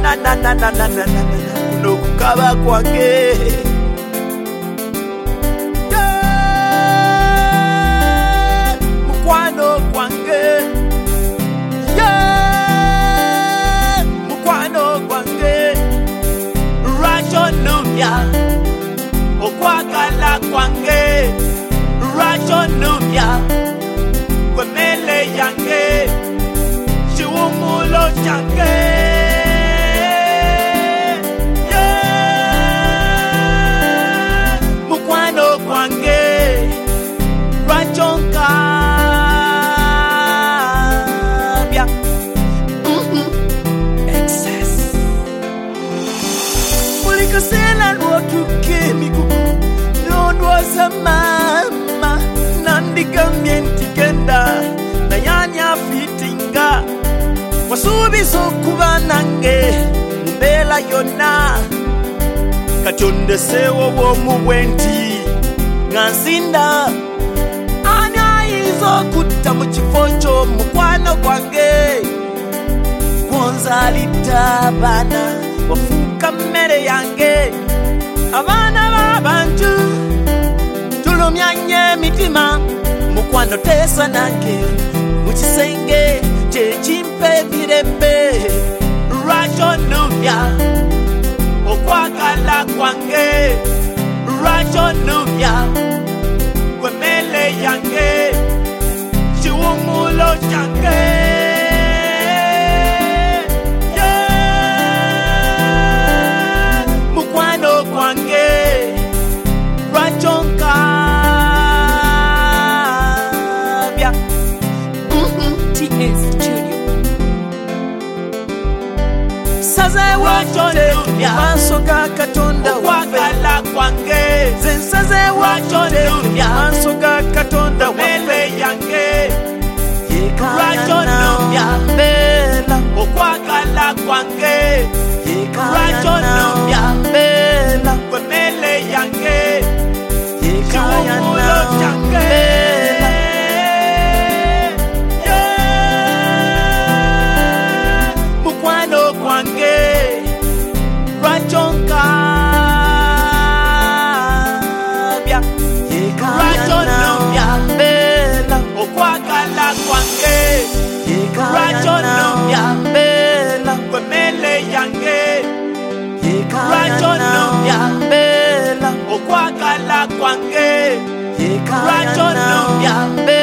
kuno kukaba kwange mukwano kwange mukwano kwange rachonumya okwagala kwange rachonumya kwemele yange chiwumulo change mukwano kwange rachonka bya excess mulikasela nwotuke mikuku nondwoza mama nandigambye ntigenda nayani afitinga wasuubiza okuba nange mbeera yonna kati ondeseewo bwomu bwenti nga nsinda ani ayinza okutta mu kifo ky'omukwano gwange gwonzaalidde abaana wafuuka mmere yange abaana b'abantu tulumya nnyo emitima mukwano teesa nange mu kisenge kyekimpa ebirembe rachonumya okwagala kwange rachonumya kwemele yange kiwumulo kyange mukwano kwange rachonka bya TS Studio. Sazewatonumya maaso ga Katonda okwagala kwange zensazewatonumya maaso ga Katonda wamele yange rachonumya mbela okwagala kwange rachonumya mbela kwemele yange kiwumulo kyange mukwano kwange rachonka bya rachonumya mbela okwagala kwange rachonumya mbela kwemele yange rachonumya mbela okwagala kwange rachonumya mbela